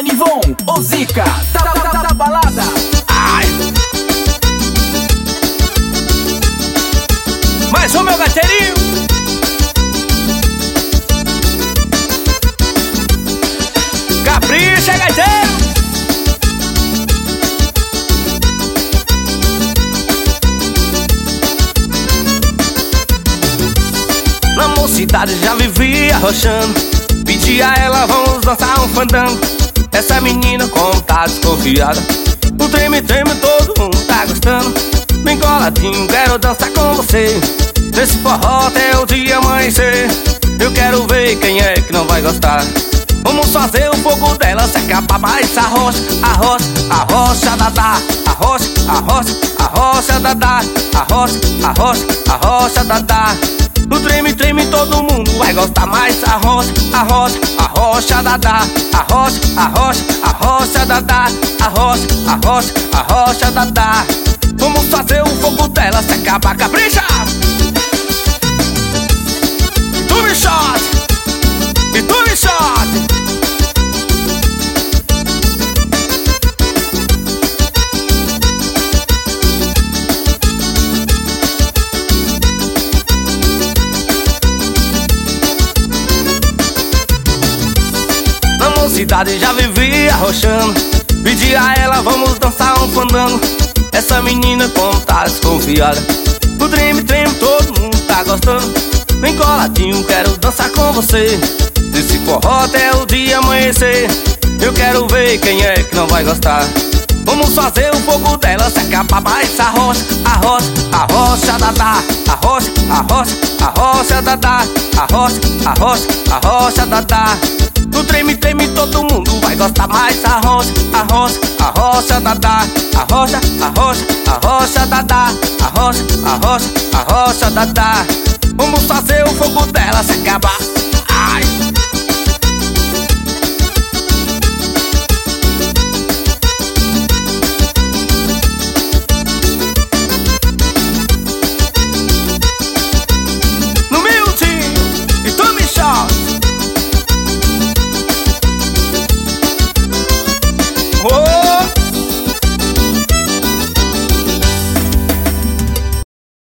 Nivon, o Zica, da balada. Ai. Mais um, meu gateirinho. Capricha, gaiteiro. Na mocidade já vivia arrochando, pedi a ela, vamos dançar um fandango. Essa menina como tá desconfiada, o treme-treme todo mundo tá gostando. Bem coladinho, quero dançar com você, nesse forró até o dia amanhecer. Eu quero ver quem é que não vai gostar. Vamos fazer o fogo dela secar pra mais a rocha, a rocha, a rocha dadá, a rocha, a rocha, a rocha dadá, a rocha, a rocha, a rocha dadá. No treme-treme todo mundo vai gostar mais a rocha, a rocha, a rocha dadá, a rocha, a rocha, a rocha dadá, a rocha, a rocha, a rocha dadá. Vamos fazer o fogo dela secar pra caprichar. E tu me shot, e tu me shot. Cidade já vivia arrochando, pedi a ela, vamos dançar um fandango. Essa menina como tá desconfiada, o treme-treme todo mundo tá gostando. Bem coladinho, quero dançar com você, desse forró até o dia amanhecer. Eu quero ver quem é que não vai gostar. Vamos fazer o fogo dela secar pra baixo a rocha, a rocha, a rocha dadá, a rocha, a rocha, a rocha dadá, a rocha, a rocha, a rocha dadá. No treme-treme todo mundo vai gostar mais a rocha, a rocha, a rocha dadá, a rocha, a rocha, a rocha dadá, a rocha, a rocha, a rocha dadá. Vamos fazer o fogo dela se acabar.